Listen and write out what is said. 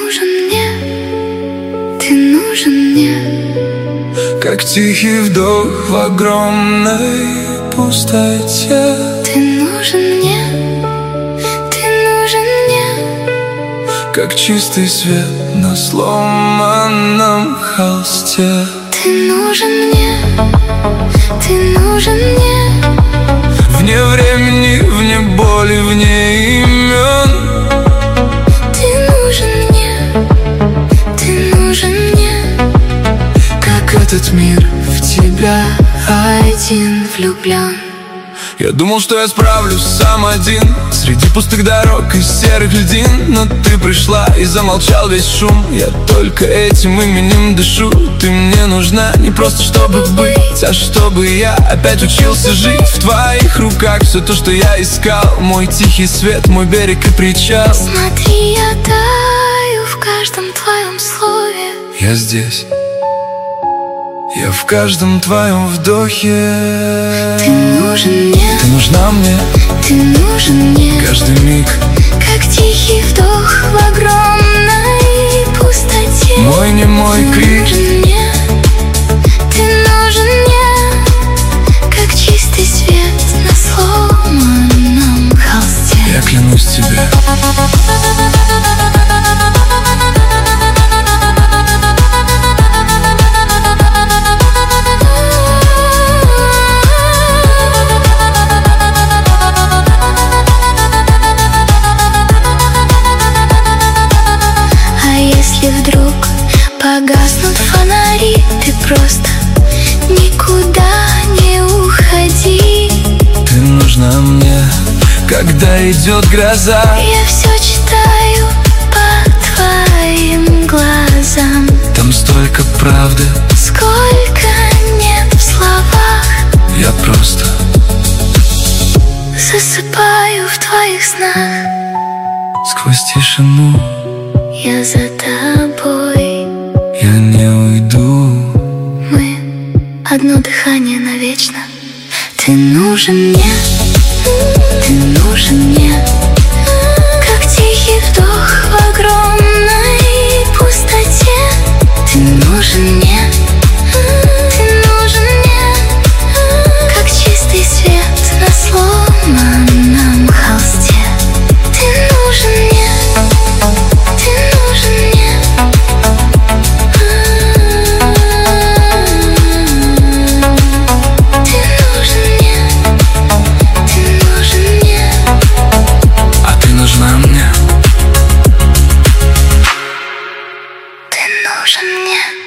нужен мне, ты нужен мне. Как тихий вдох в огромной пустоте. Ты нужен мне, ты нужен мне. Как чистый свет на сломанном холсте. Ты нужен мне, ты нужен мне. Вне времени, вне боли, вне имен. Ты нужен мне, ты нужен мне. Как этот мир в тебя Один влюблен. Я думал, что я справлюсь сам один среди пустых дорог и серых льдин. Но ты пришла и замолчал весь шум. Я только этим именем дышу. Ты мне нужна не просто чтобы быть, а чтобы я опять учился жить. В твоих руках все то, что я искал. Мой тихий свет, мой берег и причал. Смотри, я таю в каждом твоем слове. Я здесь, я в каждом твоем вдохе. Ты нужен мне, ты нужна мне, ты нужен мне. каждый миг, как тихий вдох в огромной пустоте. мой немой крик. Ты нужен мне, ты нужен мне. Как чистый свет на сломанном холсте. Я клянусь тебе. Если вдруг погаснут фонари, ты просто никуда не уходи. Ты нужна мне, когда идет гроза. Я все читаю по твоим глазам. Там столько правды, Сколько нет в словах. я просто засыпаю в твоих снах. сквозь тишину. Я за тобой. Я не уйду. Мы одно дыхание навечно. Ты нужен мне, ты нужен мне. Как тихий вдох в огромной пустоте. Ты нужен мне, ты нужен мне. Как чистый свет на сломанном холсте. Ты нужен мне, ты нужен мне. Ты нужен мне, ты нужен мне. А ты нужна мне. Ты нужен мне.